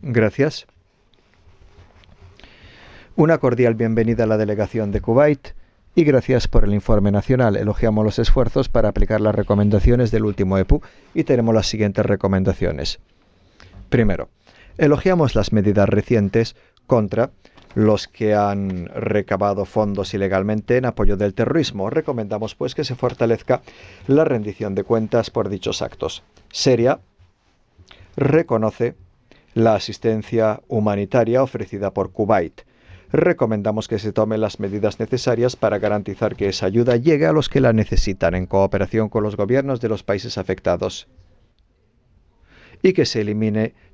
Gracias. Una cordial bienvenida a la delegación de Kuwait y gracias por el informe nacional. Elogiamos los esfuerzos para aplicar las recomendaciones del último EPU y tenemos las siguientes recomendaciones. Primero, elogiamos las medidas recientes contra los que han recabado fondos ilegalmente en apoyo del terrorismo. Recomendamos pues que se fortalezca la rendición de cuentas por dichos actos. Seria reconoce la asistencia humanitaria ofrecida por Kuwait. Recomendamos que se tomen las medidas necesarias para garantizar que esa ayuda llegue a los que la necesitan en cooperación con los gobiernos de los países afectados y que se elimine